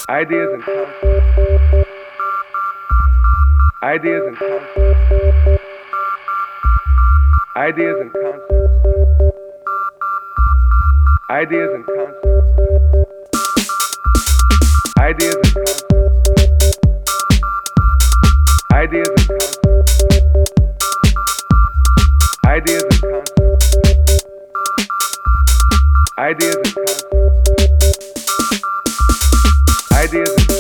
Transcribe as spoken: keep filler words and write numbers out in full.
Ideas and concepts. Ideas and concepts. Ideas and concepts. Ideas and concepts. Ideas and concepts. Ideas and concepts. Ideas and concepts. Ideas and concepts. Ideas and